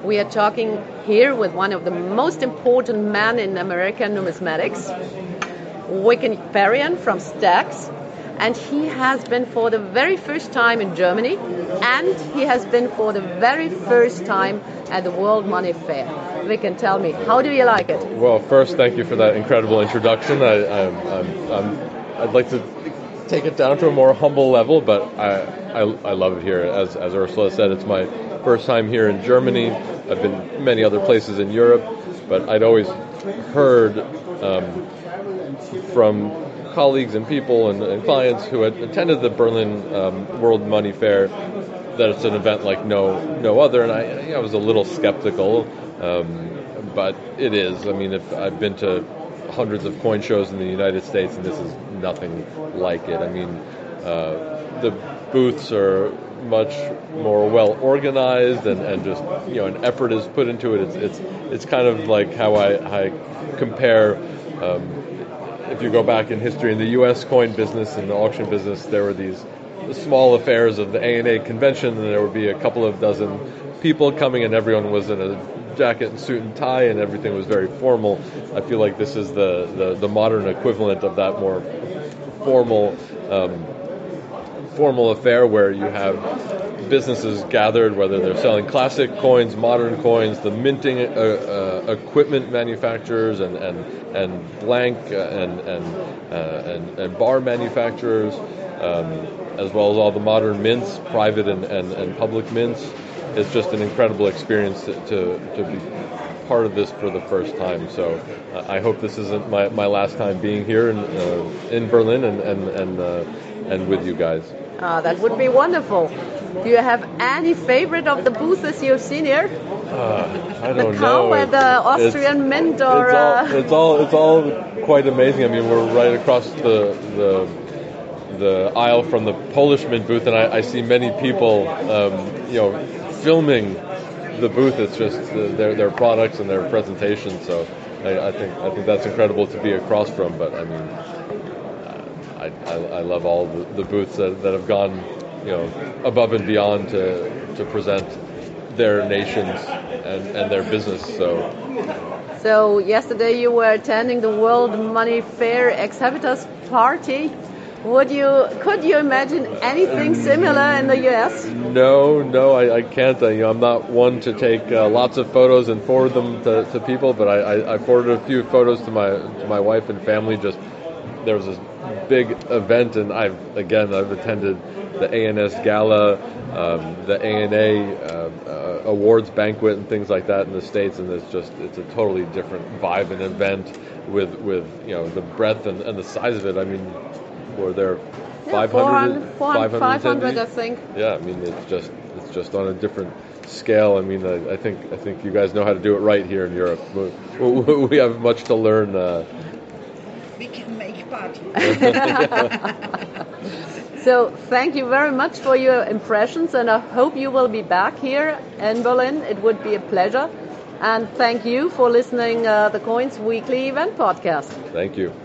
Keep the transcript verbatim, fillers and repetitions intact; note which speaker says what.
Speaker 1: We are talking here with one of the most important men in American numismatics, Wicken Farian from Stax. And he has been for the very first time in Germany, and he has been for the very first time at the World Money Fair. Wicken, tell me, how do you like it?
Speaker 2: Well, first, thank you for that incredible introduction. I, I'm, I'm, I'm, I'd like to take it down to a more humble level, but I, I, I love it here. As, as Ursula said, it's my first time here in Germany. I've been many other places in Europe, but I'd always heard um, from colleagues and people and, and clients who had attended the Berlin um, World Money Fair that it's an event like no no other, and I, I was a little skeptical, um, but it is. I mean, if I've been to hundreds of coin shows in the United States, and this is nothing like it. I mean, uh, the booths are much more well organized, and, and just you know, an effort is put into it. It's it's it's kind of like how I, I compare. Um, If you go back in history, in the U S coin business and the auction business, there were these small affairs of the A N A convention, and there would be a couple of dozen people coming, and everyone was in a jacket and suit and tie, and everything was very formal. I feel like this is the, the, the modern equivalent of that more formal um, formal affair, where you have businesses gathered, whether they're selling classic coins, modern coins, the minting uh, uh, equipment manufacturers, and and and blank uh, and and, uh, and and bar manufacturers, um, as well as all the modern mints, private and, and, and public mints. It's just an incredible experience to to, to be part of this for the first time. So uh, I hope this isn't my, my last time being here in uh, in Berlin and and and, uh, and with you guys.
Speaker 1: Ah, that would be wonderful. Do you have any favorite of the booths you've seen here?
Speaker 2: Uh, I don't
Speaker 1: the
Speaker 2: know.
Speaker 1: cow or the Austrian
Speaker 2: it's,
Speaker 1: mint, or
Speaker 2: it's all,
Speaker 1: uh...
Speaker 2: it's all it's all quite amazing. I mean, we're right across the the the aisle from the Polish mint booth, and I, I see many people, um, you know, filming the booth. It's just uh, their their products and their presentation. So I, I think I think that's incredible to be across from. But I mean, I I, I love all the, the booths that, that have gone, you know, above and beyond to to present their nations and, and their business. So
Speaker 1: So yesterday you were attending the World Money Fair exhibitors party. Would you could you imagine anything similar in the U S?
Speaker 2: No, no, I, I can't. I, you know, I'm not one to take uh, lots of photos and forward them to, to people, but I, I, I forwarded a few photos to my to my wife and family. Just there was this big event, and I've again I've attended the A N S Gala, um, the A N A uh, uh, awards banquet, and things like that in the States, and it's just it's a totally different vibe and event with with you know the breadth and, and the size of it. I mean, were there five hundred,
Speaker 1: five hundred, I think.
Speaker 2: Yeah, I mean it's just it's just on a different scale. I mean, I, I think I think you guys know how to do it right here in Europe. We, we have much to learn. Uh,
Speaker 3: we can make party.
Speaker 1: So thank you very much for your impressions, and I hope you will be back here in Berlin. It would be a pleasure. And thank you for listening uh, the Coins Weekly Event Podcast.
Speaker 2: Thank you.